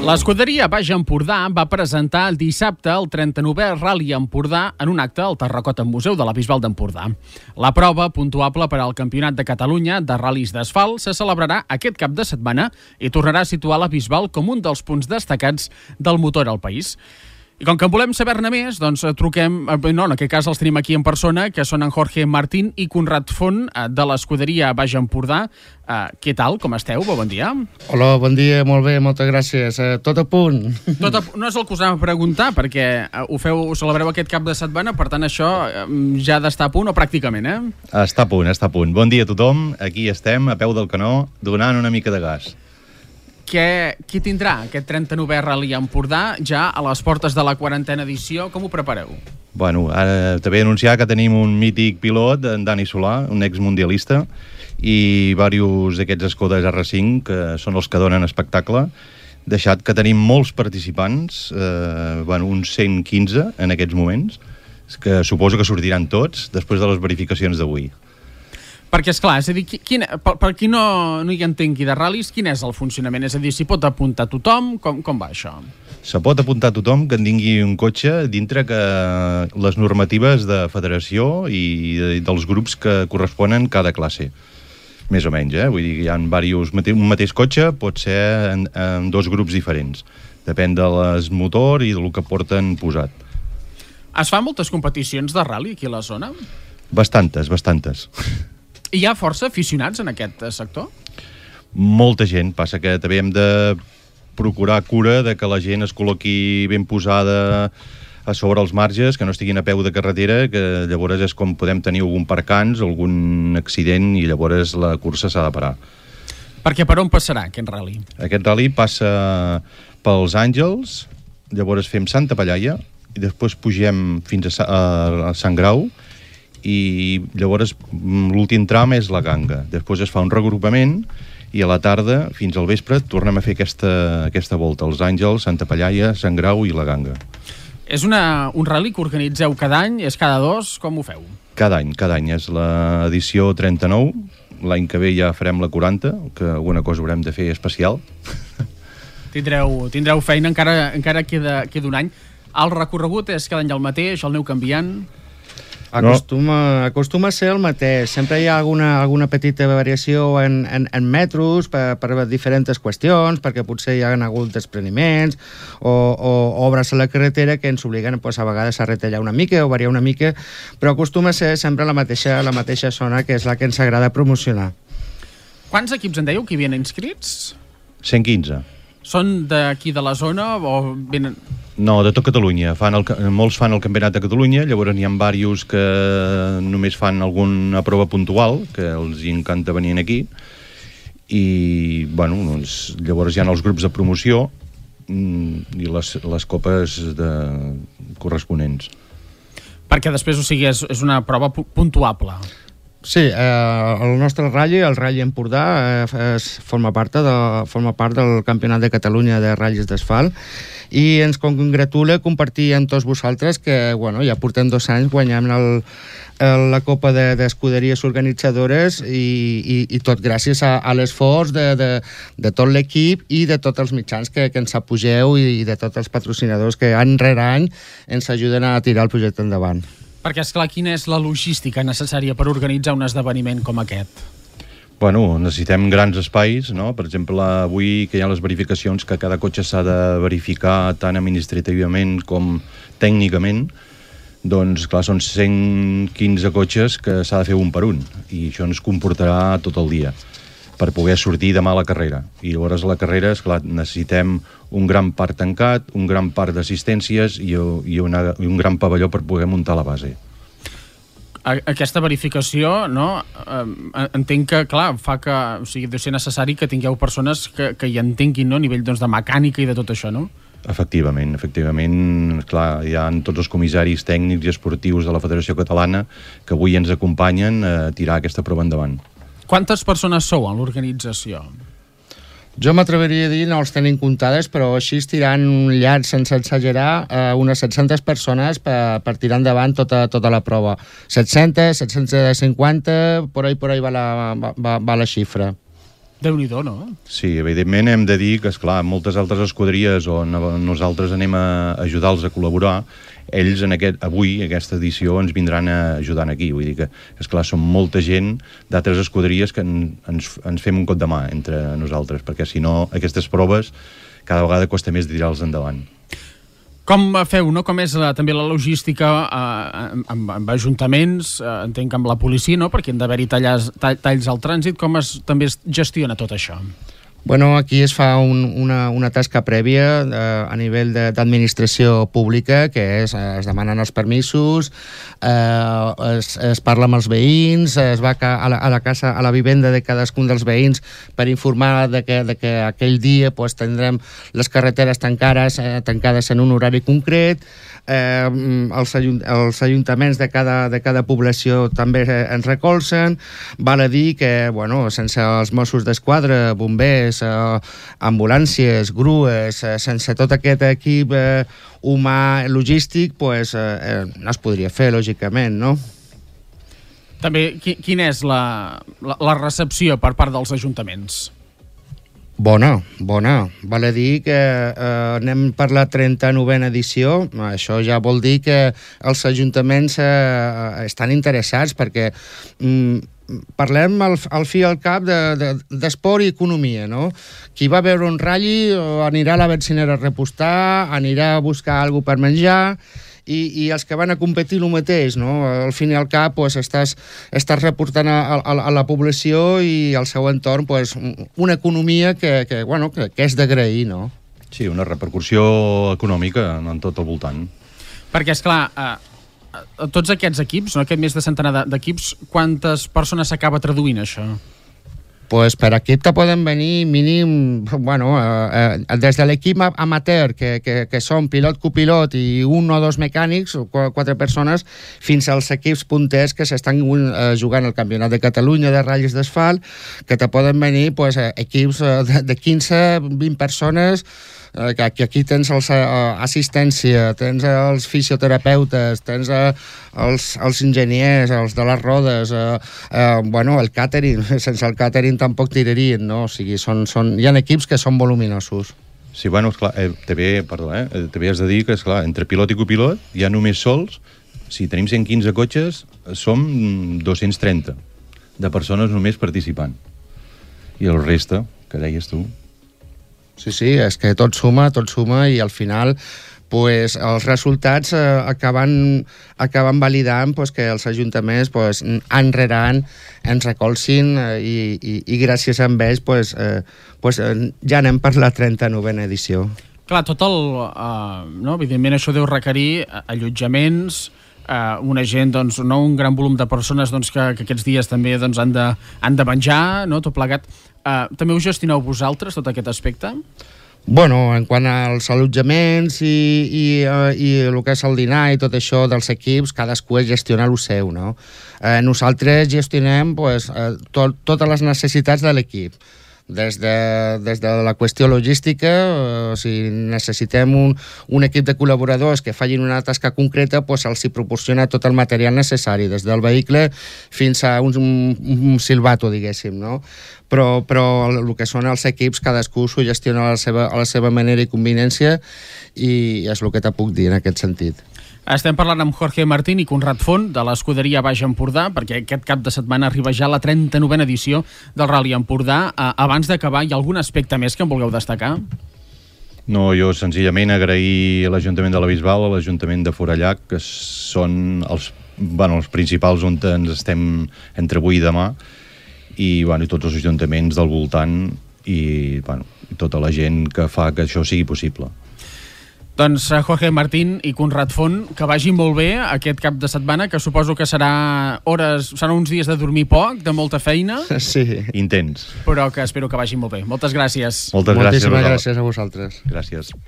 L'escuderia Baix Empordà va presentar el dissabte el 39è Rally Empordà en un acte al Terracota Museu de la Bisbal d'Empordà. La prova, puntuable per al Campionat de Catalunya de ral·lis d'asfalt, se celebrarà aquest cap de setmana i tornarà a situar la Bisbal com un dels punts destacats del motor al país. I com que en volem saber-ne més, doncs truquem, en aquest cas els tenim aquí en persona, que són en Jorge Martín i Conrad Font, de l'escuderia Baix Empordà. Què tal? Com esteu? Bon dia. Hola, bon dia, molt bé, moltes gràcies. Tot a punt. No és el que us anava a preguntar, perquè ho celebreu aquest cap de setmana, per tant això ja ha d'estar a punt, o pràcticament, eh? Està a punt. Bon dia a tothom, aquí estem, a peu del canó, donant una mica de gas. Qui tindrà aquest 39è Rally Empordà ja a les portes de la 40a edició? Com ho prepareu? Bueno, ara també anunciar que tenim un mític pilot, en Dani Solà, un exmundialista, i diversos d'aquests Skoda R5, que són els que donen espectacle, deixat que tenim molts participants, uns 115 en aquests moments, que suposo que sortiran tots després de les verificacions d'avui. Perquè, esclar, és a dir, per qui no hi entengui de ral·lis, quin és el funcionament? És a dir, s'hi pot apuntar tothom? Com va això? Se pot apuntar tothom que en tingui un cotxe dintre que les normatives de federació i dels grups que corresponen cada classe. Més o menys, Vull dir que hi ha un mateix cotxe, pot ser en dos grups diferents. Depèn de motor i del que porten posat. Es fan moltes competicions de ral·li aquí a la zona? Bastantes. Hi ha força aficionats en aquest sector? Molta gent, passa que també hem de procurar cura de que la gent es col·loqui ben posada a sobre els marges, que no estiguin a peu de carretera, que llavors és com podem tenir algun percans, algun accident, i llavors la cursa s'ha de parar. Perquè per on passarà aquest ral·li? Aquest ral·li passa pels Àngels, llavors fem Santa Pallaia, i després pugem fins a Sant Grau, i llavors l'últim tram és la Ganga. Després es fa un regrupament i a la tarda, fins al vespre, tornem a fer aquesta volta, als Àngels, Santa Pallaia, Sant Grau i la Ganga. És un ral·li que organitzeu cada any? És cada dos? Com ho feu? Cada any. És l'edició 39. L'any que ve ja farem la 40, que alguna cosa haurem de fer especial. Tindreu feina, encara queda un any. El recorregut és cada any el mateix, el aneu canviant? Acostuma a ser el mateix. Sempre hi ha alguna petita variació en metros per diferents qüestions, perquè potser hi ha hagut despreniments o obres a la carretera que ens obliguen a vegades a retallar una mica o variar una mica, però acostuma a ser sempre la mateixa zona, que és la que ens agrada promocionar. Quants equips en dèieu que hi havien inscrits? 115. Són d'aquí de la zona o venen... No, de tot Catalunya. Molts fan el Campionat de Catalunya, llavors n'hi ha diversos que només fan alguna prova puntual, que els encanta venir aquí, i llavors hi ha els grups de promoció i les copes corresponents. Perquè després, és una prova puntuable. Sí, el nostre rally, el Rally Empordà, forma part del Campionat de Catalunya de ratllis d'asfalt, i ens congratula compartir amb tots vosaltres que ja portem 2 anys guanyant la Copa d'Escuderies Organitzadores, i tot gràcies a l'esforç de tot l'equip i de tots els mitjans que ens apugeu i de tots els patrocinadors que any rere any ens ajuden a tirar el projecte endavant. Perquè, esclar, quina és la logística necessària per organitzar un esdeveniment com aquest? Necessitem grans espais, no? Per exemple, avui que hi ha les verificacions, que cada cotxe s'ha de verificar tant administrativament com tècnicament, doncs, clar, són 115 cotxes que s'ha de fer un per un, i això ens comportarà tot el dia per poder sortir demà a la carrera. I llavors a la carrera, esclar, necessitem un gran parc tancat, un gran parc d'assistències i un gran pavelló per poder muntar la base. Aquesta verificació, no? Entenc que, clar, fa que deu ser necessari que tingueu persones que hi entenguin, no? A nivell de mecànica i de tot això, no? Efectivament, clar, hi ha tots els comissaris tècnics i esportius de la Federació Catalana que avui ens acompanyen a tirar aquesta prova endavant. Quantes persones sou en l'organització? Jo m'atreviria a dir, no els tenim comptades, però així tirant un llarg, sense exagerar, unes 700 persones per tirar endavant tota la prova. 700, 750, por ahí va la xifra. Déu-n'hi-do, no? Sí, evidentment hem de dir que, esclar, moltes altres escuderies on nosaltres anem a ajudar-los a col·laborar, ells avui, aquesta edició, ens vindran ajudant aquí. Vull dir que, esclar, som molta gent d'altres escuderies que ens fem un cop de mà entre nosaltres, perquè si no, aquestes proves cada vegada costa més de tirar-los endavant. Com feu, no? Com és també la logística amb ajuntaments, entenc que amb la policia, no? Perquè han d'haver-hi talls al trànsit. Com també es gestiona tot això? Bueno, aquí es fa una tasca prèvia a nivell d'administració pública, que es demanen els permisos, es parla amb els veïns, es va a la casa, a la vivenda de cadascun dels veïns per informar de que aquell dia pues, tindrem les carreteres tancades en un horari concret. Els ajuntaments de cada població també ens recolzen. Val a dir que, bueno, sense els Mossos d'Esquadra, bombers, ambulàncies, grues, sense tot aquest equip humà, logístic, pues, no es podria fer, lògicament, no? També, quina és la recepció per part dels ajuntaments? Bona. Val a dir que anem per la 39a edició. Això ja vol dir que els ajuntaments estan interessats, perquè parlem al fi i al cap d'esport i economia, no? Qui va veure un ratll anirà a la benzinera a repostar, anirà a buscar alguna cosa per menjar, i els que van a competir el mateix, no? Al fin i al cap pues, estàs reportant a la població i al seu entorn pues, una economia que és d'agrair, no? Sí, una repercussió econòmica en tot el voltant. Perquè, esclar, tots aquests equips, no? Aquest més de centenar d'equips, quantes persones s'acaba traduint això? Pues per equip te poden venir mínim, des de l'equip amateur, que són pilot, copilot i un o dos mecànics, 4 persones, fins als equips punters que s'estan jugant al Campionat de Catalunya de ratlles d'asfalt, que te poden venir pues, equips de 15-20 persones, que aquí tens assistència, tens els fisioterapeutes, tens els enginyers, els de les rodes, el càtering. Sense el càtering tampoc tirarien, no? O sigui, hi ha equips que són voluminosos. Sí, bueno, esclar, també has de dir que, esclar, entre pilot i copilot, ja només sols, si tenim 115 cotxes, som 230 de persones només participant. I el reste, que deies tu... Sí, és que tot suma i al final pues, els resultats acaben validant pues, que els ajuntaments pues, any rere any ens recolzin i gràcies a ells pues, ja anem per la 39a edició. Clar, no? Evidentment això deu requerir allotjaments, una gent, doncs, no, un gran volum de persones doncs, que aquests dies també doncs, han de menjar, no? Tot plegat. També ho gestioneu vosaltres, tot aquest aspecte? Bueno, en quant als allotjaments i el que és el dinar i tot això dels equips, cadascú gestiona el seu, no? Nosaltres gestionem pues, totes les necessitats de l'equip. Des de la qüestió logística, si necessitem un equip de col·laboradors que facin una tasca concreta, doncs els hi proporciona tot el material necessari, des del vehicle fins a un silbato, diguéssim, no? Però el que són els equips, cadascú s'ho gestiona a la seva manera i conveniència, i és el que te puc dir en aquest sentit. Estem parlant amb Jorge Martín i Conrad Font de l'Escuderia Baix Empordà, perquè aquest cap de setmana arriba ja la 39a edició del Rally Empordà. Abans d'acabar, hi ha algun aspecte més que em vulgueu destacar? No, jo senzillament agrair a l'Ajuntament de la Bisbal, a l'Ajuntament de Forallac, que són els principals on ens estem entre avui i demà, i tots els ajuntaments del voltant i tota la gent que fa que això sigui possible. Doncs Jorge Martín i Conrad Font, que vagi molt bé aquest cap de setmana, que suposo que seran uns dies de dormir poc, de molta feina. Sí. Intens. Però que espero que vagi molt bé. Moltes gràcies. Moltes gràcies. Moltíssimes gràcies a vosaltres. Gràcies.